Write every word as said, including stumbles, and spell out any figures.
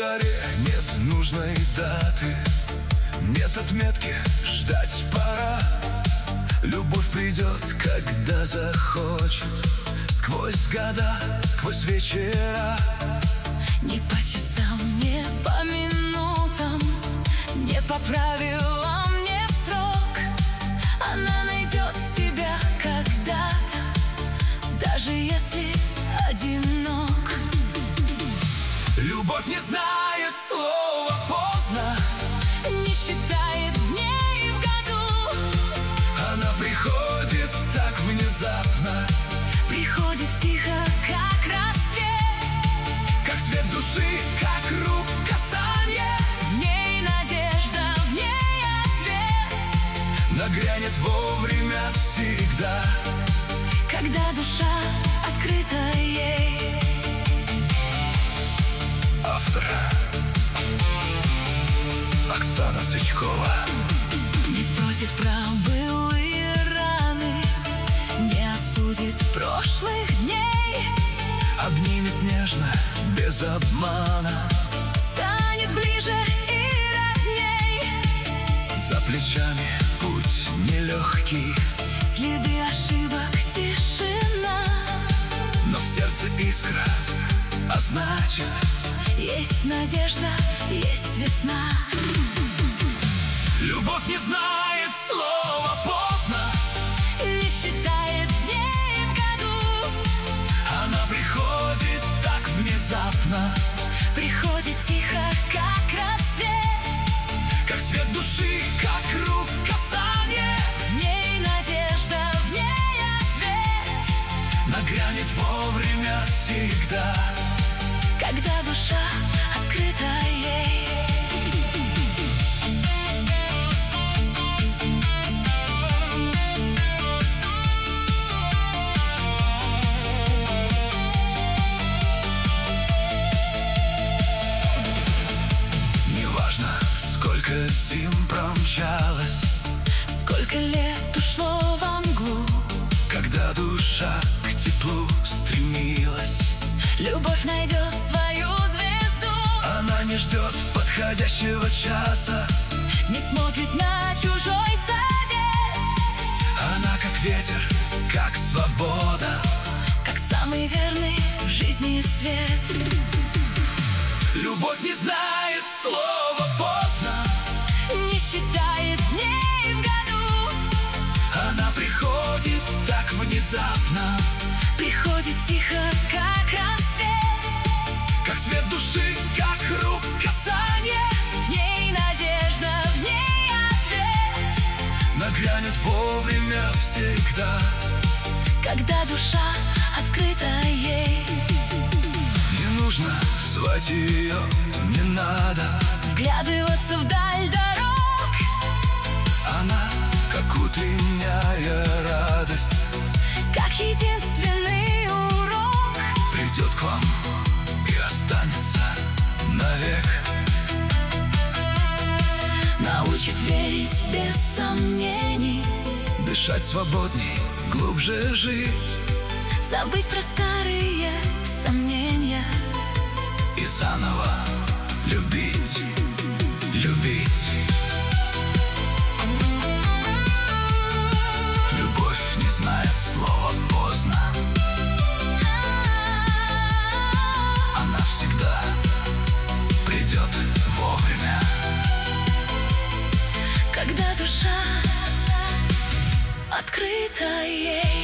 заре нет нужной даты, нет отметки, ждать пора. Любовь придет, когда захочет, сквозь года, сквозь вечера. Не по часам, не по минутам, не по правилам, не в срок. Она найдет тебя когда-то, даже если одинок. Любовь не знает слова поздно, не считает дней в году. она приходит так внезапно, приходит тихо, как рассвет, как свет души, как рук касанье. в ней надежда, в ней ответ, нагрянет вовремя всегда, когда душа открыта ей. Автор Оксана Сычкова. Не спросит про былые раны, не осудит прошлых дней, Обнимет нежно, без обмана, станет ближе и родней. за плечами путь нелегкий, Следы ошибок, тишина, но в сердце искра, а значит, есть надежда, есть весна. любовь не знает слова поздно, Не считает дней в году, она приходит так внезапно, приходит тихо, как рассвет, как свет души, как рук касанье. в ней надежда, в ней ответ, Нагрянет вовремя всегда, когда душа открыта ей. неважно, сколько зим промчалось, Сколько лет ушло во мглу, когда душа к теплу стремилась. любовь найдет свою звезду, Она не ждет подходящего часа, не смотрит на чужой совет, она как ветер, как свобода, как самый верный в жизни свет. любовь не знает слова поздно, Не считает дней в году, она приходит так внезапно, приходит тихо, как рассвет, как свет души, как рук касанье. в ней надежда, в ней ответ, Нагрянет вовремя всегда, когда душа открыта ей. не нужно звать ее, не надо, Вглядываться вдаль дорог, она как утренняя радость, как единственный урок, придет к вам и останется навек. научит верить без сомнений, Дышать свободней, глубже жить, забыть про старые сомнения, и заново любить, любить. Любовь не знает слова поздно, она всегда придет вовремя, когда душа открыта ей.